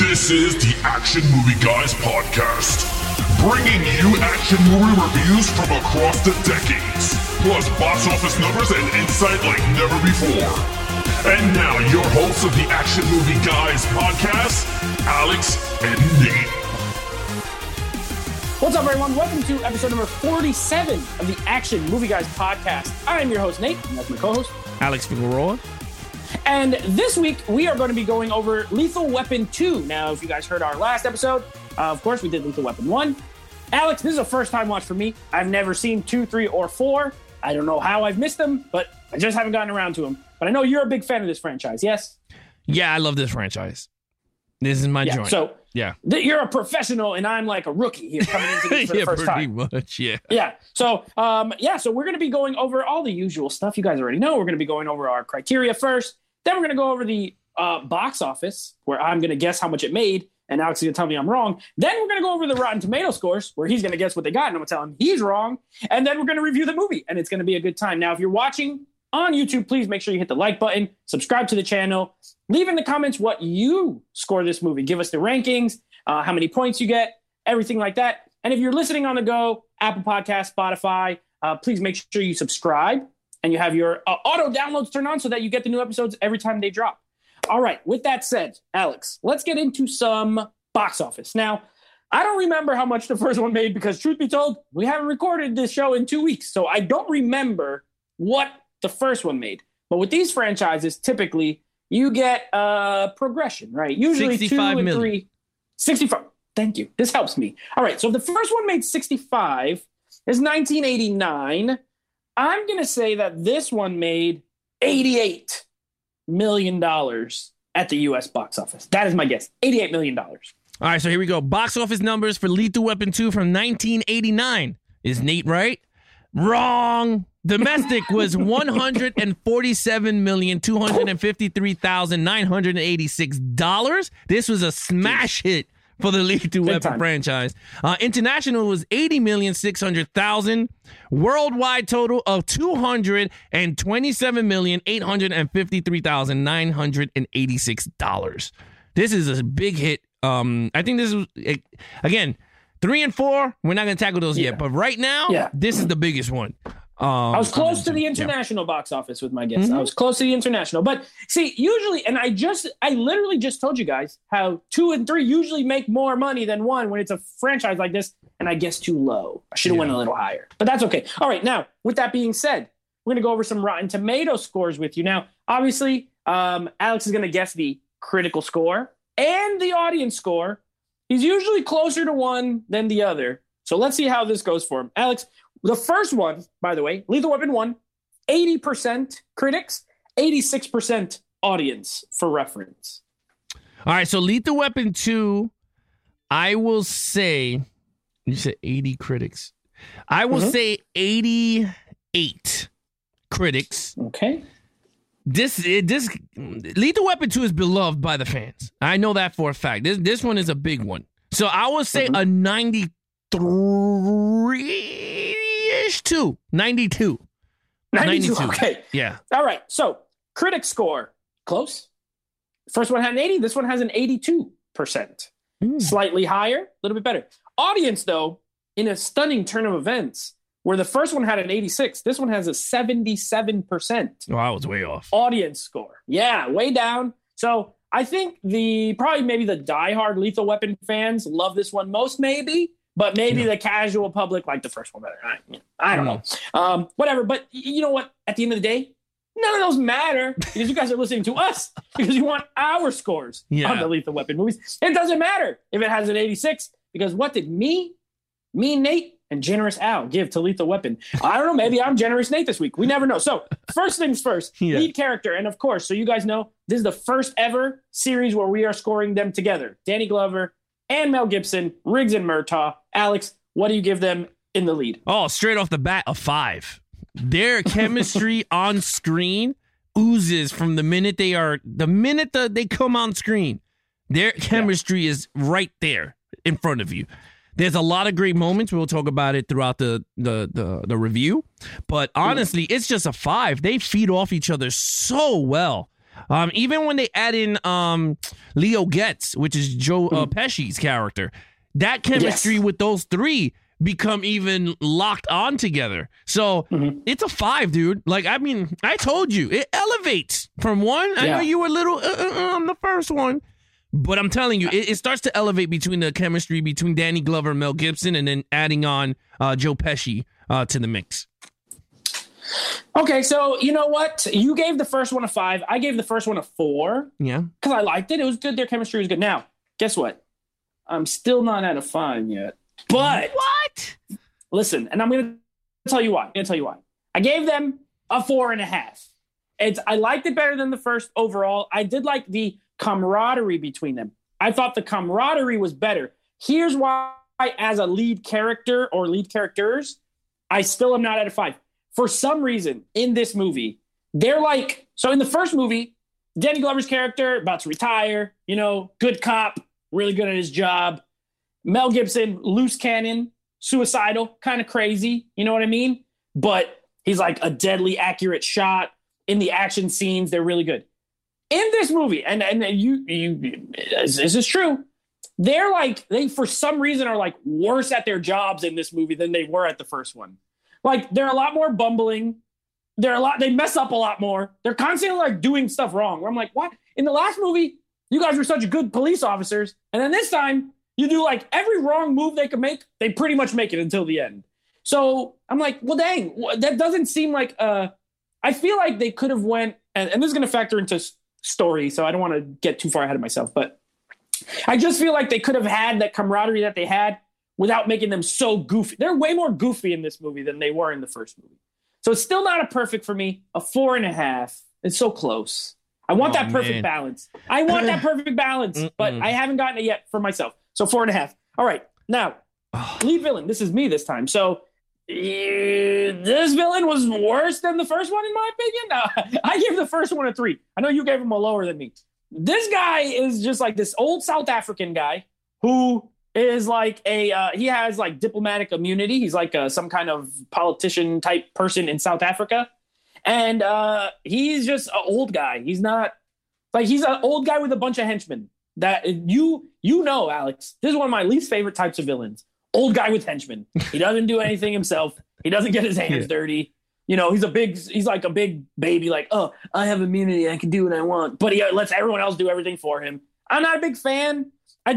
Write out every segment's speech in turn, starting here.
This is the Action Movie Guys podcast, bringing you action movie reviews from across the decades, plus box office numbers and insight like never before. And now, your hosts of the Action Movie Guys podcast, Alex and Nate. What's up, everyone? Welcome to episode number 47 of the Action Movie Guys podcast. I'm your host, Nate, and that's my co-host, Alex Figueroa. And this week, we are going to be going over Lethal Weapon 2. Now, if you guys heard our last episode, of course, we did Lethal Weapon 1. Alex, this is a first-time watch for me. I've never seen 2, 3, or 4. I don't know how I've missed them, but I just haven't gotten around to them. But I know you're a big fan of this franchise, yes? Yeah, I love this franchise. This is my joint. So yeah, you're a professional, and I'm like a rookie here coming into this for the first time. Pretty much, yeah. Yeah. So, so we're going to be going over all the usual stuff you guys already know. We're going to be going over our criteria first. Then we're going to go over the box office, where I'm going to guess how much it made, and Alex is going to tell me I'm wrong. Then we're going to go over the Rotten Tomato scores, where he's going to guess what they got, and I'm going to tell him he's wrong. And then we're going to review the movie, and it's going to be a good time. Now, if you're watching on YouTube, please make sure you hit the like button, subscribe to the channel, leave in the comments what you score this movie. Give us the rankings, how many points you get, everything like that. And if you're listening on the go, Apple Podcasts, Spotify, please make sure you subscribe and you have your auto downloads turned on so that you get the new episodes every time they drop. All right, with that said, Alex, let's get into some box office. Now, I don't remember how much the first one made because, truth be told, we haven't recorded this show in 2 weeks. So I don't remember what the first one made. But with these franchises, typically, you get progression, right? Usually 65 2 and million. 3. 65. Thank you. This helps me. All right, so if the first one made 65, is 1989. I'm going to say that this one made $88 million at the U.S. box office. That is my guess. $88 million. All right, so here we go. Box office numbers for Lethal Weapon 2 from 1989. Is Nate right? Wrong. Domestic was $147,253,986. This was a smash hit for the Lethal Weapon franchise. International was $80,600,000. Worldwide total of $227,853,986. This is a big hit. I think this is, again, 3 and 4. We're not going to tackle those yet, but right now, this is the biggest one. I was close to the international box office with my guess. I was close to the international. But see, usually, and I literally just told you guys how 2 and 3 usually make more money than 1 when it's a franchise like this, and I guess too low. I should have went a little higher, but that's okay. All right, now, with that being said, we're going to go over some Rotten Tomato scores with you. Now, obviously, Alex is going to guess the critical score and the audience score. He's usually closer to one than the other. So let's see how this goes for him. Alex, the first one, by the way, Lethal Weapon 1, 80% critics, 86% audience, for reference. All right, so Lethal Weapon 2, I will say, you said 80 critics. I will say 88 critics. Okay. This Lethal Weapon 2 is beloved by the fans. I know that for a fact. This one is a big one. So I will say a 93-ish to 92. 92. Okay. Yeah. All right. So critic score, close. First one had an 80. This one has an 82%. Slightly higher, a little bit better. Audience, though, in a stunning turn of events, where the first one had an 86, this one has a 77%. Oh, I was way off. Audience score. Yeah, way down. So I think maybe the diehard Lethal Weapon fans love this one most, maybe, but maybe the casual public like the first one better. I don't know. Whatever. But you know what? At the end of the day, none of those matter because you guys are listening to us because you want our scores on the Lethal Weapon movies. It doesn't matter if it has an 86 because what did me, Nate, and Generous Al give to Lethal Weapon? I don't know. Maybe I'm Generous Nate this week. We never know. So first things first, lead character. And of course, so you guys know, this is the first ever series where we are scoring them together. Danny Glover and Mel Gibson, Riggs and Murtaugh. Alex, what do you give them in the lead? Oh, straight off the bat, a 5. Their chemistry on screen oozes from the minute they come on screen. Their chemistry is right there in front of you. There's a lot of great moments. We'll talk about it throughout the review. But honestly, it's just a 5. They feed off each other so well. Even when they add in Leo Getz, which is Joe Pesci's character, that chemistry with those three become even locked on together. So it's a 5, dude. Like, I mean, I told you, it elevates from 1. I know you were a little on the first one, but I'm telling you, it starts to elevate between the chemistry between Danny Glover and Mel Gibson, and then adding on Joe Pesci to the mix. Okay, so you know what? You gave the first one a 5. I gave the first one a 4. Yeah. Because I liked it. It was good. Their chemistry was good. Now, guess what? I'm still not at a 5 yet. But what? Listen, and I'm going to tell you why. I gave them a 4.5. I liked it better than the first overall. I did like the camaraderie between them. I thought the camaraderie was better. Here's why, as a lead character or lead characters, I still am not at a 5. For some reason, in this movie, they're like, so in the first movie, Danny Glover's character, about to retire, you know, good cop, really good at his job. Mel Gibson, loose cannon, suicidal, kind of crazy, you know what I mean? But he's like a deadly accurate shot. In the action scenes, they're really good. In this movie, and this is true, they for some reason are like worse at their jobs in this movie than they were at the first one. Like, they're a lot more bumbling. They mess up a lot more. They're constantly like doing stuff wrong. Where I'm like, what? In the last movie, you guys were such good police officers. And then this time, you do like every wrong move they could make, they pretty much make it until the end. So I'm like, well, dang, that doesn't seem like, I feel like they could have went, and this is going to factor into story, so I don't want to get too far ahead of myself, but I just feel like they could have had that camaraderie that they had without making them so goofy. They're way more goofy in this movie than they were in the first movie. So it's still not a perfect for me, a 4.5. It's so close. I want that perfect balance. I want that perfect balance, but I haven't gotten it yet for myself. So 4.5. All right. Now, lead villain. This is me this time. So this villain was worse than the first one, in my opinion. I gave the first one a 3. I know you gave him a lower than me. This guy is just like this old South African guy who is like he has like diplomatic immunity. He's like some kind of politician type person in South Africa. And he's just an old guy. He's not like, he's an old guy with a bunch of henchmen that you know, Alex, this is one of my least favorite types of villains. Old guy with henchmen. He doesn't do anything himself. He doesn't get his hands dirty. You know, he's like a big baby, like, oh, I have immunity. I can do what I want. But he lets everyone else do everything for him. I'm not a big fan.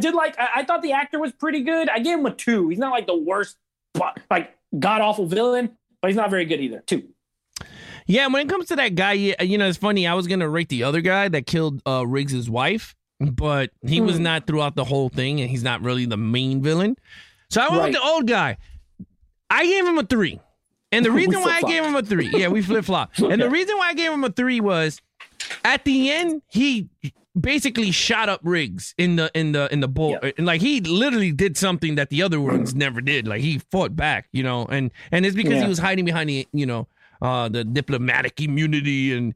I thought the actor was pretty good. I gave him a 2. He's not like the worst, like god-awful villain, but he's not very good either. 2. Yeah, when it comes to that guy, you know, it's funny. I was going to rate the other guy that killed Riggs' wife, but he was not throughout the whole thing, and he's not really the main villain. So I went with the old guy. I gave him a 3. And the reason why I gave him a 3, we flip-flop. And the reason why I gave him a 3 was at the end, he basically shot up Riggs in the boat. Yeah. And like, he literally did something that the other ones never did. Like, he fought back, you know, and it's because he was hiding behind the, you know, the diplomatic immunity and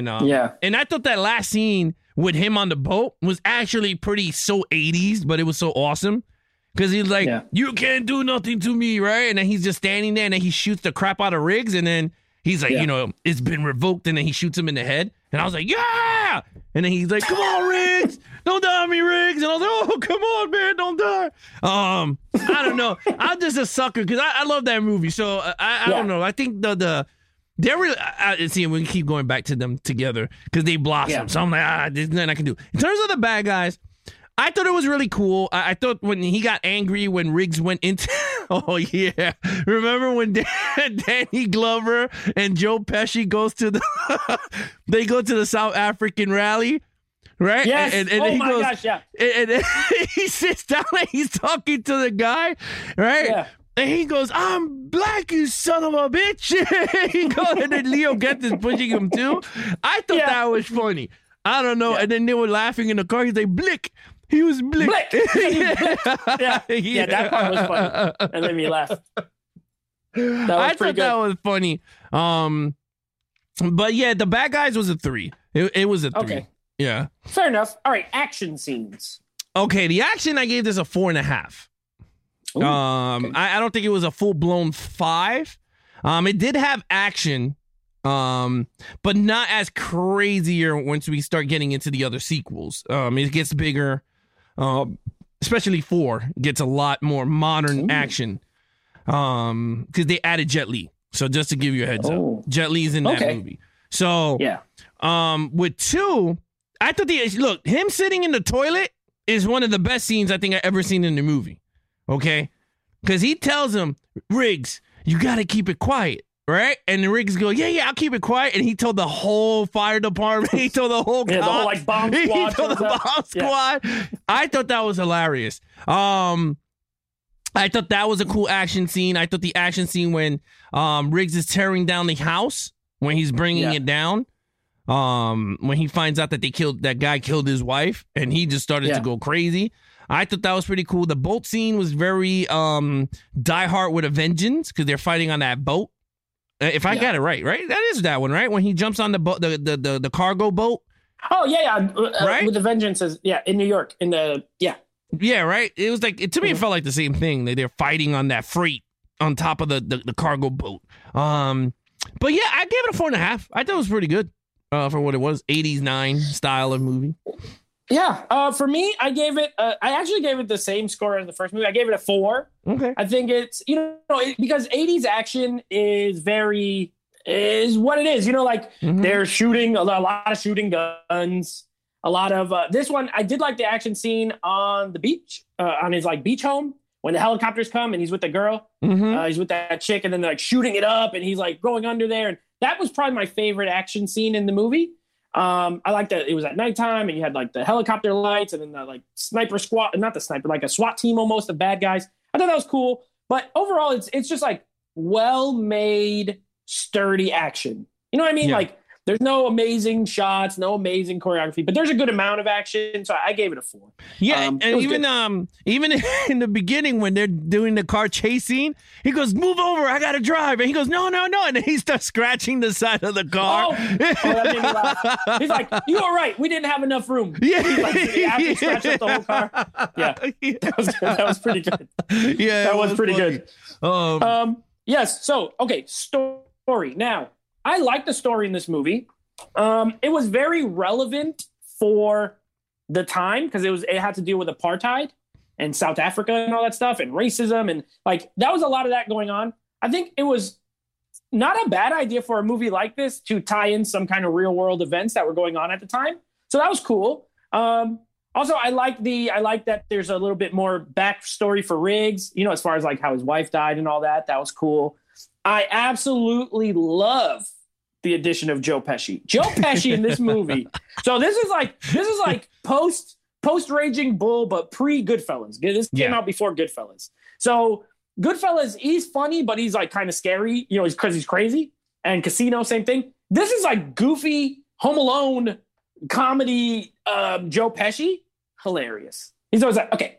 I thought that last scene with him on the boat was actually pretty so 80s, but it was so awesome. Because he's like, you can't do nothing to me, right? And then he's just standing there, and then he shoots the crap out of Riggs, and then he's like, you know, it's been revoked, and then he shoots him in the head. And I was like, yeah! And then he's like, come on, Riggs! Don't die on me, Riggs! And I was like, oh, come on, man, don't die! I don't know. I'm just a sucker, because I love that movie. So, I don't know. I think they're really, see, we keep going back to them together, because they blossom. Yeah. So I'm like, there's nothing I can do. In terms of the bad guys, I thought it was really cool. I thought when he got angry when Riggs went into... Oh, yeah. Remember when Danny Glover and Joe Pesci goes to the... they go to the South African rally, right? Yes. And oh, he my goes, gosh, yeah. And he sits down and he's talking to the guy, right? Yeah. And he goes, I'm black, you son of a bitch. He goes, and then Leo Getz is pushing him, too. I thought that was funny. I don't know. Yeah. And then they were laughing in the car. He's like, Blick. He was Blick. Yeah, that part was funny. That made me laugh. I thought that was funny. But yeah, the bad guys was a 3. It was a 3. Okay. Yeah. Fair enough. All right, action scenes. Okay, the action I gave this a 4.5. Ooh, okay. I don't think it was a full blown 5. It did have action. but not as crazier once we start getting into the other sequels. It gets bigger, especially 4 gets a lot more modern action, because they added Jet Li. So just to give you a heads up, Jet Li's in that movie. So with 2, I thought look, him sitting in the toilet is one of the best scenes I think I ever seen in the movie. Okay, because he tells him, Riggs, you got to keep it quiet. Right? And the Riggs go, yeah, I'll keep it quiet. And he told the whole fire department, he told the whole the whole like bomb squad. He told the bomb squad. I thought that was hilarious. I thought that was a cool action scene. I thought the action scene when Riggs is tearing down the house, when he's bringing it down, when he finds out that that guy killed his wife, and he just started to go crazy. I thought that was pretty cool. The boat scene was very Die Hard with a Vengeance, because they're fighting on that boat. If I got it right? That is that one, right? When he jumps on the boat, the cargo boat. Oh yeah. Right? With the Vengeances, in New York, Yeah, right. It was like to me, it felt like the same thing. They're fighting on that freight on top of the cargo boat. But yeah, I gave it a 4.5. I thought it was pretty good for what it was, 80s 9 style of movie. Yeah, for me, I actually gave it the same score as the first movie. I gave it a 4. Okay. I think it's, because 80s action is what it is. They're shooting a lot of shooting guns. A lot of this one, I did like the action scene on the beach, on his beach home, when the helicopters come and he's with the girl. He's with that chick, and then they're shooting it up, and he's going under there. And that was probably my favorite action scene in the movie. I liked that it was at nighttime, and you had the helicopter lights, and then the sniper squad, not the sniper, a SWAT team almost of bad guys. I thought that was cool, but overall, it's just well-made, sturdy action. You know what I mean? Yeah. There's no amazing shots, no amazing choreography, but there's a good amount of action, so I gave it a 4. Yeah, and even in the beginning when they're doing the car chase scene, he goes, "Move over, I gotta drive," and he goes, "No," and then he starts scratching the side of the car. That made me laugh. He's like, "You were right, we didn't have enough room." Yeah, he scratched up the whole car. Yeah, that was pretty good. Yeah, that was pretty funny. Good. Yes. So, okay, story now. I like the story in this movie. It was very relevant for the time, because it had to deal with apartheid and South Africa and all that stuff, and racism, and that was a lot of that going on. I think it was not a bad idea for a movie like this to tie in some kind of real world events that were going on at the time. So that was cool. Also, I like that there's a little bit more backstory for Riggs, as far as how his wife died and all that. That was cool. I absolutely love the addition of Joe Pesci. Joe Pesci in this movie. So this is like post Raging Bull, but pre Goodfellas. This came out before Goodfellas. So Goodfellas, he's funny, but he's kind of scary, because he's crazy. And Casino, same thing. This is goofy Home Alone comedy. Joe Pesci, hilarious. He's always okay.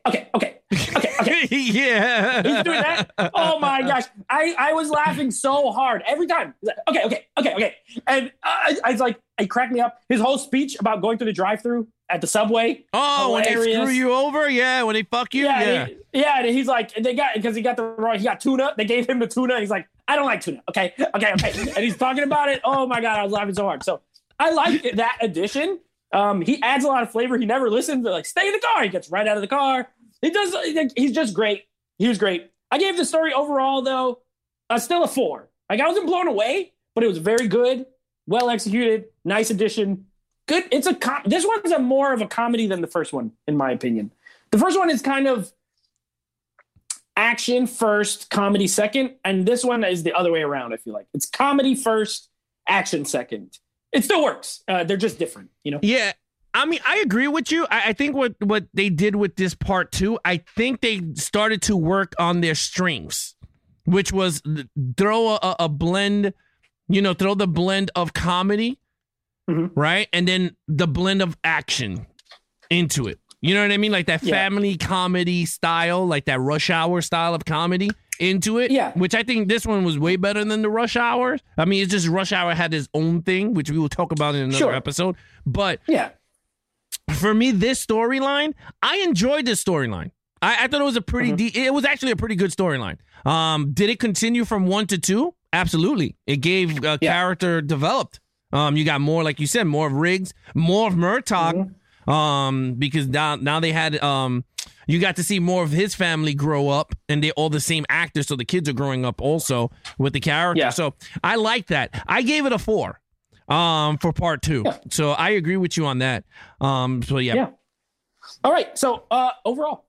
Yeah. He's doing that. Oh my gosh. I was laughing so hard every time. He's like, okay. And it cracked me up. His whole speech about going through the drive-thru at the Subway. Oh, hilarious. When they screw you over? Yeah. When they fuck you? Yeah. And he's like, he got tuna. They gave him the tuna. He's like, I don't like tuna. Okay. And he's talking about it. Oh my God. I was laughing so hard. So I like that addition. He adds a lot of flavor. He never listens. They're like, stay in the car. He gets right out of the car. He's just great. He was great. I gave the story overall, though, still a 4. I wasn't blown away, but it was very good, well executed, nice addition. Good. This one's more of a comedy than the first one, in my opinion. The first one is kind of action first, comedy second, and this one is the other way around. I feel like it's comedy first, action second. It still works. They're just different, Yeah. I mean, I agree with you. I think what they did with this part 2, I think they started to work on their strengths, which was throw a blend, throw the blend of comedy, right? And then the blend of action into it. You know what I mean? Like that family comedy style, like that Rush Hour style of comedy into it. Yeah. Which I think this one was way better than the Rush Hour. I mean, it's just Rush Hour had his own thing, which we will talk about in another episode. But for me, this storyline, I enjoyed this storyline. I thought it was it was actually a pretty good storyline. Did it continue from 1 to 2? absolutely. It gave character developed. You got more, like you said, more of Riggs, more of Murtaugh, because now they had you got to see more of his family grow up, and they're all the same actors, so the kids are growing up also with the character. Yeah. So I like that. I gave it a 4 for part 2. Yeah. So I agree with you on that. So yeah. All right. So overall,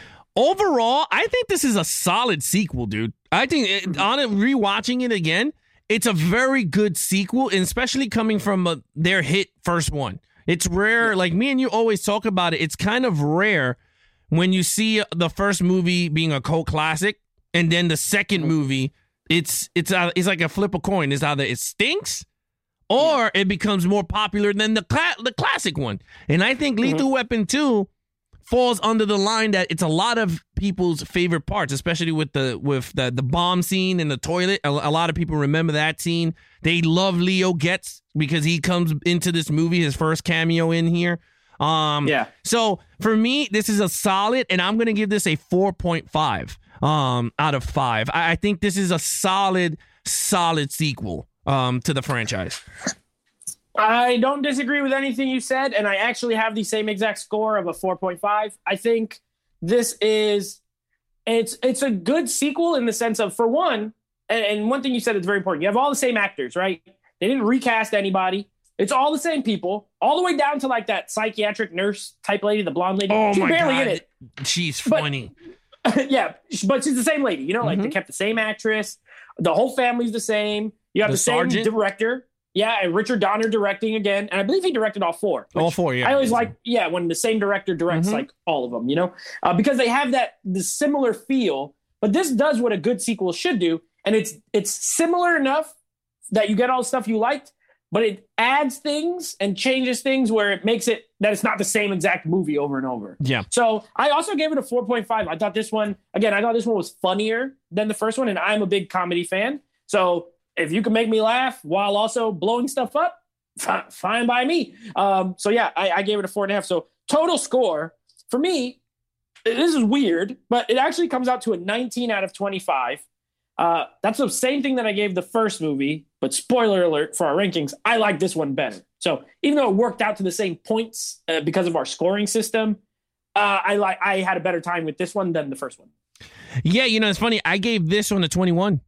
I think this is a solid sequel, dude. I think on it, rewatching it again, it's a very good sequel, and especially coming from their hit first one. It's rare. Like me and you always talk about it. It's kind of rare when you see the first movie being a cult classic, and then the second movie, it's like a flip a coin. It's either it stinks or it becomes more popular than the classic one. And I think Lethal Weapon 2 falls under the line that it's a lot of people's favorite parts, especially with the bomb scene in the toilet. A lot of people remember that scene. They love Leo Getz because he comes into this movie, his first cameo in here. So for me, this is a solid, and I'm going to give this a 4.5 out of 5. I think this is a solid sequel to the franchise. I don't disagree with anything you said, and I actually have the same exact score of a 4.5. I think this is it's a good sequel in the sense of, for one, and one thing you said is very important. You have all the same actors, right? They didn't recast anybody. It's all the same people, all the way down to like that psychiatric nurse type lady, the blonde lady. Oh, she's my barely God. in it. She's funny. Yeah, but she's the same lady. You know, like they kept the same actress. The whole family's the same. You have the same director. Yeah, and Richard Donner directing again. And I believe he directed all 4. All 4, yeah. I always like, when the same director directs like all of them, you know, because they have the similar feel. But this does what a good sequel should do. And it's similar enough that you get all the stuff you liked, but it adds things and changes things where it makes it that it's not the same exact movie over and over. Yeah. So I also gave it a 4.5. I thought this one was funnier than the first one, and I'm a big comedy fan. So if you can make me laugh while also blowing stuff up, fine by me. I gave it a 4.5. So total score for me, this is weird, but it actually comes out to a 19 out of 25. That's the same thing that I gave the first movie, but spoiler alert for our rankings, I like this one better. So even though it worked out to the same points because of our scoring system, I had a better time with this one than the first one. Yeah, you know, it's funny. I gave this one a 21.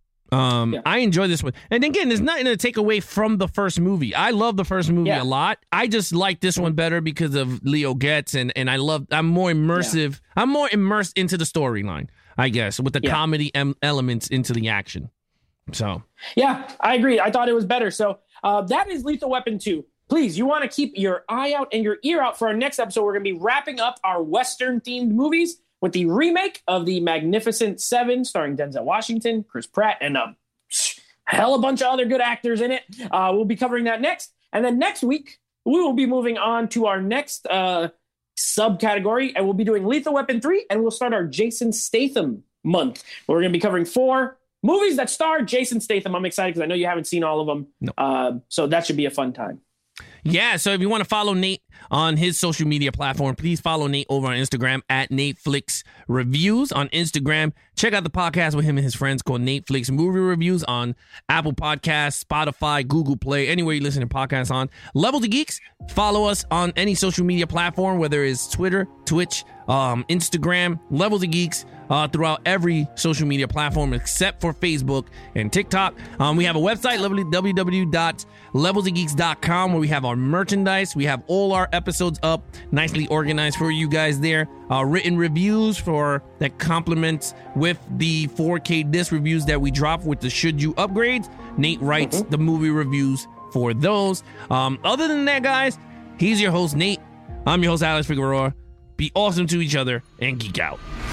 I enjoy this one. And again, there's nothing to take away from the first movie. I love the first movie a lot. I just like this one better because of Leo Getz, and I'm more immersive. Yeah. I'm more immersed into the storyline, I guess, with the comedy elements into the action. So yeah, I agree. I thought it was better. So that is Lethal Weapon 2. Please, you want to keep your eye out and your ear out for our next episode. We're going to be wrapping up our Western-themed movies with the remake of The Magnificent Seven, starring Denzel Washington, Chris Pratt, and a bunch of other good actors in it. We'll be covering that next. And then next week, we will be moving on to our next subcategory, and we'll be doing Lethal Weapon 3, and we'll start our Jason Statham month. We're going to be covering 4 movies that star Jason Statham. I'm excited because I know you haven't seen all of them. No. So that should be a fun time. Yeah, so if you want to follow Nate on his social media platform, please follow Nate over on Instagram at NateFlixReviews on Instagram. Check out the podcast with him and his friends called Nate Flix Movie Reviews on Apple Podcasts, Spotify, Google Play, anywhere you listen to podcasts on. Levels of Geeks, follow us on any social media platform, whether it's Twitter, Twitch, Instagram, Levels of Geeks, throughout every social media platform except for Facebook and TikTok. We have a website, www.levelsofgeeks.com, where we have our merchandise. We have all our episodes up, nicely organized for you guys there. Written reviews that complements with the 4K disc reviews that we drop with the Should You upgrades. Nate writes the movie reviews for those. Other than that, guys, he's your host, Nate. I'm your host, Alex Figueroa. Be awesome to each other and geek out.